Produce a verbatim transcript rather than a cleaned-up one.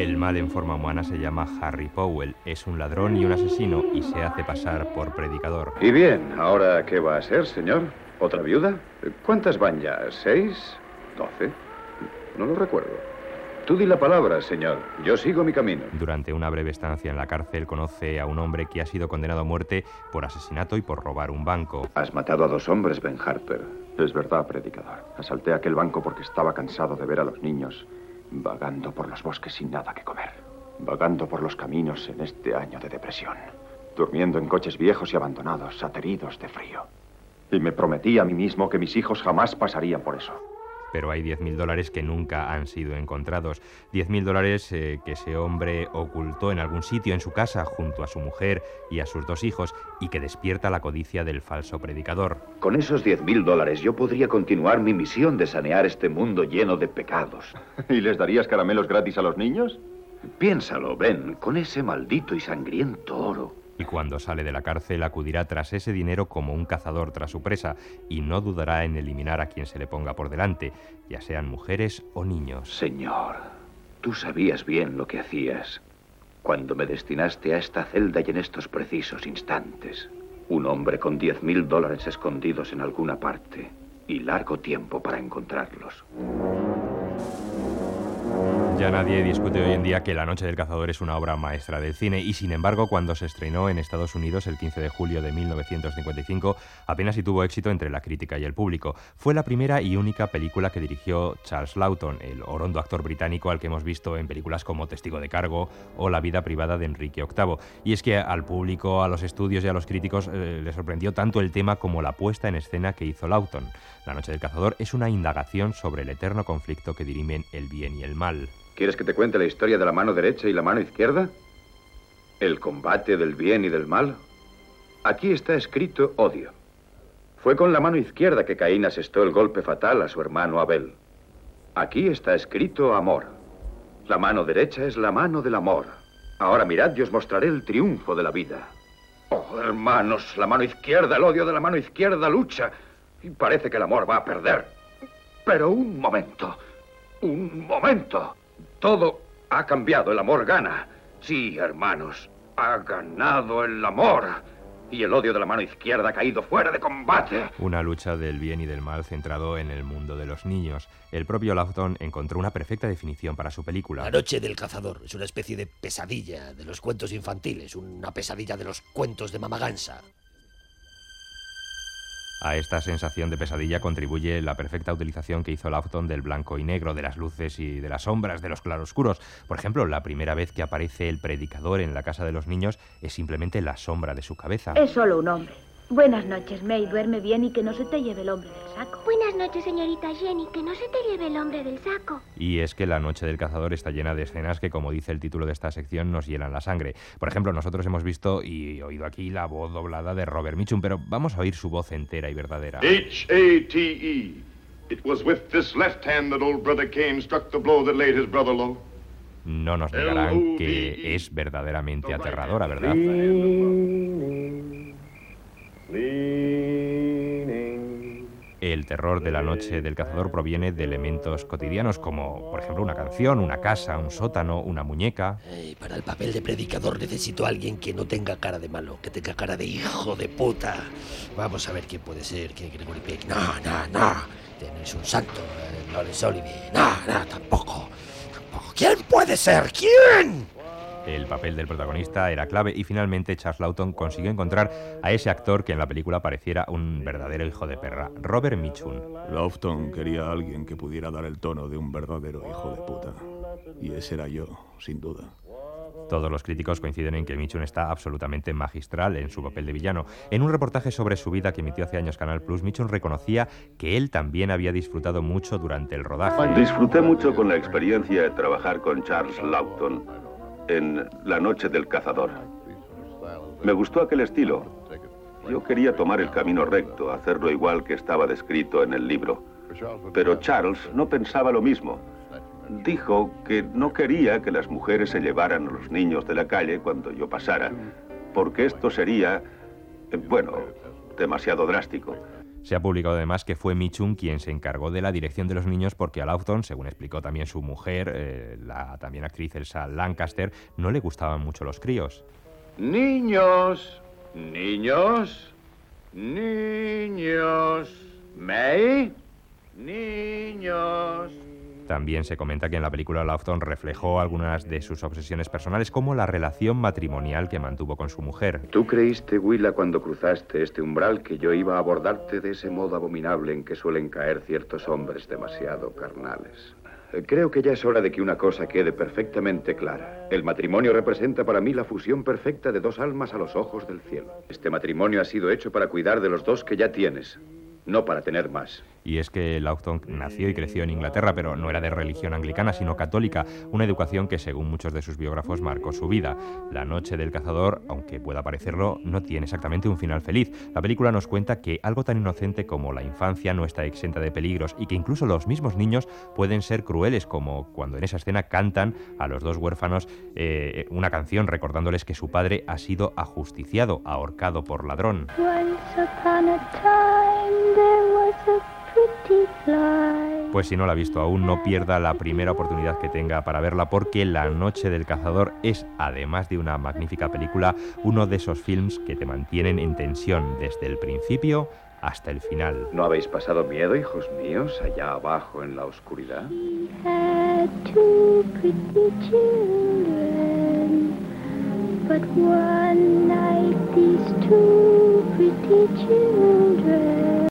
El mal en forma humana se llama Harry Powell. Es un ladrón y un asesino y se hace pasar por predicador. Y bien, ¿ahora qué va a ser, señor? ¿Otra viuda? ¿Cuántas van ya? ¿Seis? ¿Doce? No lo recuerdo. Tú di la palabra, señor. Yo sigo mi camino. Durante una breve estancia en la cárcel conoce a un hombre que ha sido condenado a muerte por asesinato y por robar un banco. Has matado a dos hombres, Ben Harper. Es verdad, predicador. Asalté aquel banco porque estaba cansado de ver a los niños vagando por los bosques sin nada que comer. Vagando por los caminos en este año de depresión. Durmiendo en coches viejos y abandonados, ateridos de frío. Y me prometí a mí mismo que mis hijos jamás pasarían por eso. Pero hay diez mil dólares que nunca han sido encontrados. diez mil dólares eh, que ese hombre ocultó en algún sitio en su casa junto a su mujer y a sus dos hijos y que despierta la codicia del falso predicador. Con esos diez mil dólares yo podría continuar mi misión de sanear este mundo lleno de pecados. ¿Y les darías caramelos gratis a los niños? Piénsalo, Ben, con ese maldito y sangriento oro. Y cuando sale de la cárcel acudirá tras ese dinero como un cazador tras su presa y no dudará en eliminar a quien se le ponga por delante, ya sean mujeres o niños. Señor, tú sabías bien lo que hacías cuando me destinaste a esta celda y en estos precisos instantes. Un hombre con diez mil dólares escondidos en alguna parte y largo tiempo para encontrarlos. Ya nadie discute hoy en día que La noche del cazador es una obra maestra del cine y, sin embargo, cuando se estrenó en Estados Unidos el quince de julio de mil novecientos cincuenta y cinco, apenas si tuvo éxito entre la crítica y el público. Fue la primera y única película que dirigió Charles Laughton, el orondo actor británico al que hemos visto en películas como Testigo de cargo o La vida privada de Enrique octavo. Y es que al público, a los estudios y a los críticos eh, les sorprendió tanto el tema como la puesta en escena que hizo Laughton. La noche del cazador es una indagación sobre el eterno conflicto que dirimen el bien y el mal. ¿Quieres que te cuente la historia de la mano derecha y la mano izquierda? ¿El combate del bien y del mal? Aquí está escrito odio. Fue con la mano izquierda que Caín asestó el golpe fatal a su hermano Abel. Aquí está escrito amor. La mano derecha es la mano del amor. Ahora mirad y os mostraré el triunfo de la vida. Oh, hermanos, la mano izquierda, el odio de la mano izquierda lucha. Y parece que el amor va a perder. Pero un momento, un momento. Todo ha cambiado, el amor gana. Sí, hermanos, ha ganado el amor. Y el odio de la mano izquierda ha caído fuera de combate. Una lucha del bien y del mal centrado en el mundo de los niños. El propio Laughton encontró una perfecta definición para su película. La noche del cazador es una especie de pesadilla de los cuentos infantiles, una pesadilla de los cuentos de Mama Gansa. A esta sensación de pesadilla contribuye la perfecta utilización que hizo Laughton del blanco y negro, de las luces y de las sombras, de los claroscuros. Por ejemplo, la primera vez que aparece el predicador en la casa de los niños es simplemente la sombra de su cabeza. Es solo un hombre. Buenas noches, May. Duerme bien y que no se te lleve el hombre del saco. Buenas noches, señorita Jenny. Que no se te lleve el hombre del saco. Y es que La noche del cazador está llena de escenas que, como dice el título de esta sección, nos hielan la sangre. Por ejemplo, nosotros hemos visto y oído aquí la voz doblada de Robert Mitchum, pero vamos a oír su voz entera y verdadera. H A T E. It was with this left hand that old brother Cain struck the blow that laid his brother low. No nos negarán que es verdaderamente aterradora, ¿verdad? El terror de La noche del cazador proviene de elementos cotidianos como, por ejemplo, una canción, una casa, un sótano, una muñeca. Hey, para el papel de predicador necesito a alguien que no tenga cara de malo, que tenga cara de hijo de puta. Vamos a ver quién puede ser, que Gregory Peck. No, no, no. No es un santo. Eh, Laurence Olivier. No, no, tampoco. Tampoco. ¿Quién puede ser? ¿Quién? El papel del protagonista era clave y finalmente Charles Laughton consiguió encontrar a ese actor que en la película pareciera un verdadero hijo de perra, Robert Mitchum. Laughton quería a alguien que pudiera dar el tono de un verdadero hijo de puta. Y ese era yo, sin duda. Todos los críticos coinciden en que Mitchum está absolutamente magistral en su papel de villano. En un reportaje sobre su vida que emitió hace años Canal Plus, Mitchum reconocía que él también había disfrutado mucho durante el rodaje. Disfruté mucho con la experiencia de trabajar con Charles Laughton en La noche del cazador. Me gustó aquel estilo. Yo quería tomar el camino recto, hacerlo igual que estaba descrito en el libro. Pero Charles no pensaba lo mismo. Dijo que no quería que las mujeres se llevaran a los niños de la calle cuando yo pasara, porque esto sería, bueno, demasiado drástico. Se ha publicado además que fue Mitchum quien se encargó de la dirección de los niños porque a Laughton, según explicó también su mujer, eh, la también actriz Elsa Lancaster, no le gustaban mucho los críos. Niños, niños, niños, May, niños. También se comenta que en la película Laughton reflejó algunas de sus obsesiones personales, como la relación matrimonial que mantuvo con su mujer. ¿Tú creíste, Willa, cuando cruzaste este umbral, que yo iba a abordarte de ese modo abominable en que suelen caer ciertos hombres demasiado carnales? Creo que ya es hora de que una cosa quede perfectamente clara. El matrimonio representa para mí la fusión perfecta de dos almas a los ojos del cielo. Este matrimonio ha sido hecho para cuidar de los dos que ya tienes, no para tener más. Y es que Laughton nació y creció en Inglaterra, pero no era de religión anglicana, sino católica, una educación que, según muchos de sus biógrafos, marcó su vida. La noche del cazador, aunque pueda parecerlo, no tiene exactamente un final feliz. La película nos cuenta que algo tan inocente como la infancia no está exenta de peligros y que incluso los mismos niños pueden ser crueles, como cuando en esa escena cantan a los dos huérfanos eh, una canción recordándoles que su padre ha sido ajusticiado, ahorcado por ladrón. Once upon a time there was a Pues si no la ha visto aún, no pierda la primera oportunidad que tenga para verla, porque La noche del cazador es, además de una magnífica película, uno de esos films que te mantienen en tensión desde el principio hasta el final. ¿No habéis pasado miedo, hijos míos, allá abajo en la oscuridad? had two pretty children, but one night these two pretty children